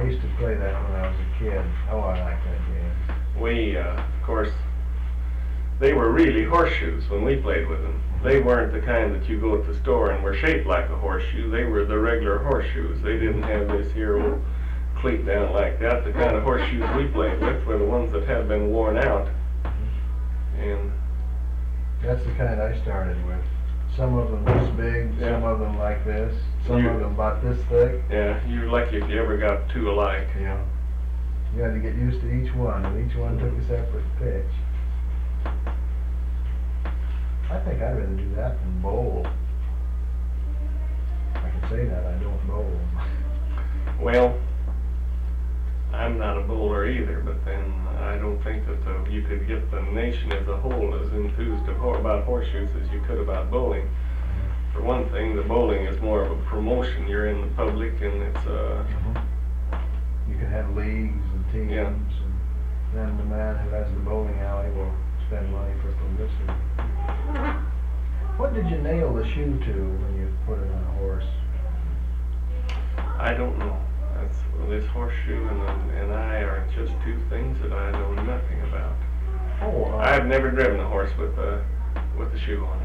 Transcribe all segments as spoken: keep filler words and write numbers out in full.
used to play that when I was a kid. Oh, I like that game. We, uh, of course, they were really horseshoes when we played with them. They weren't the kind that you go to the store and were shaped like a horseshoe. They were the regular horseshoes. They didn't have this here old cleat down like that. The kind of horseshoes we played with were the ones that had been worn out. And that's the kind I started with. Some of them this big, yeah. some of them like this, some you, of them about this thick. Yeah, you're lucky if you ever got two alike. Yeah. You had to get used to each one, and each one took a separate pitch. I think I'd rather do that than bowl. I can say that, I don't bowl. Well, I'm not a bowler either, but then I don't think that the, you could get the nation as a whole as enthused about horseshoes as you could about bowling. Mm-hmm. For one thing, the bowling is more of a promotion. You're in the public, and it's uh, mm-hmm. You can have leagues and teams, yeah. and then the man who has the bowling alley will spend money for publicity. What did you nail the shoe to when you put it on a horse? I don't know. That's, this horseshoe and, and I are just two things that I know nothing about. Oh, uh, I've never driven a horse with a with a shoe on it.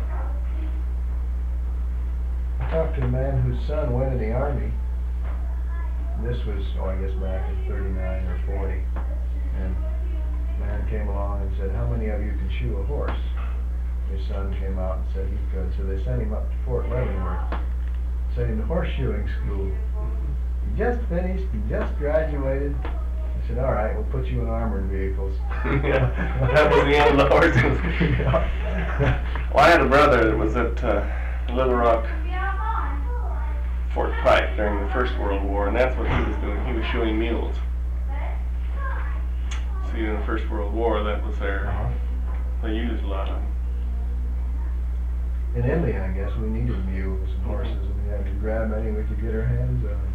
I talked to a man whose son went in the army. This was, oh, I guess back in thirty-nine or forty. And a man came along and said, "How many of you can shoe a horse?" His son came out and said he could, so they sent him up to Fort Leavenworth, sent him to horseshoeing school. He just finished, he just graduated. I said, "All right, we'll put you in armored vehicles." Yeah, that was the end of the horses. Yeah. Well, I had a brother that was at uh, Little Rock, Fort Pike during the First World War, and that's what he was doing. He was shoeing mules. See, in the First World War, that was their, Uh-huh. they used a lot of them. In Italy, I guess, we needed mules and horses, and we had to grab any we could get our hands on.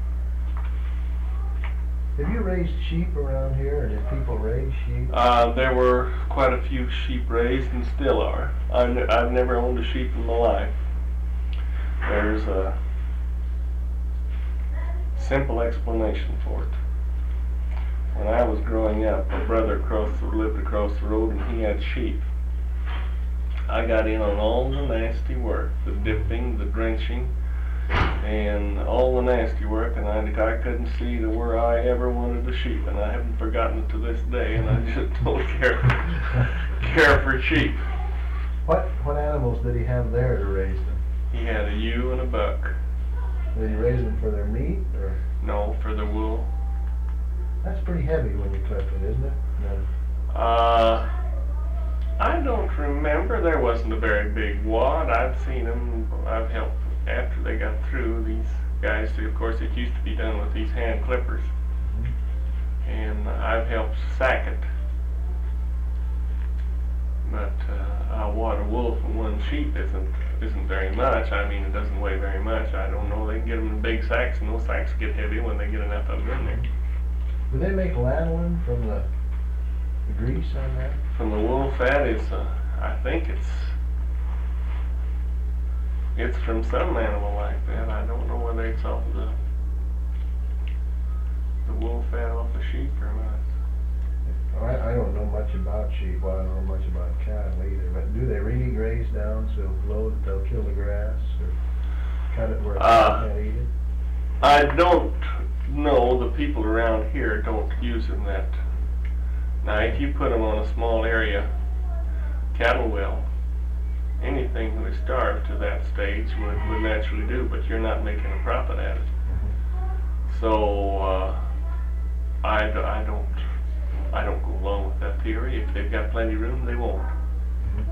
Have you raised sheep around here, or did people raise sheep? Uh, there were quite a few sheep raised, and still are. I've, ne I've never owned a sheep in my life. There's a simple explanation for it. When I was growing up, my brother across the, lived across the road, and he had sheep. I got in on all the nasty work, the dipping, the drenching, and all the nasty work, and I, I couldn't see to where I ever wanted a sheep, and I haven't forgotten it to this day, and I just don't care, care for sheep. What what animals did he have there to raise them? He had a ewe and a buck. Did he raise them for their meat, or? No, for the wool. That's pretty heavy when you clip it, isn't it? No. Uh, I don't remember. There wasn't a very big wad. I've seen them. I've helped after they got through. These guys, of course, it used to be done with these hand clippers, Mm-hmm. and I've helped sack it. But uh, a wad of wool from one sheep isn't isn't very much. I mean, it doesn't weigh very much. I don't know. They can get them in big sacks, and those sacks get heavy when they get enough of them in there. Do they make lanolin from the, the grease on that? From the wool fat, is uh, I think it's it's from some animal like that. I don't know whether it's off the the wool fat off the sheep or not. Oh, I, I don't know much about sheep. Well, I don't know much about cattle either. But do they really graze down so low that they'll kill the grass, or cut it where Uh, they can't eat it? I don't know. The people around here don't use them that. Now, if you put them on a small area cattle will, anything that is starved to that stage would, would naturally do, but you're not making a profit at it. Mm-hmm. So uh, I, d I don't I don't go along with that theory. If they've got plenty of room, they won't. Mm-hmm.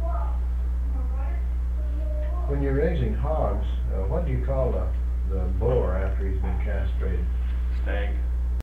When you're raising hogs, uh, what do you call the, the boar after he's been castrated? Stag.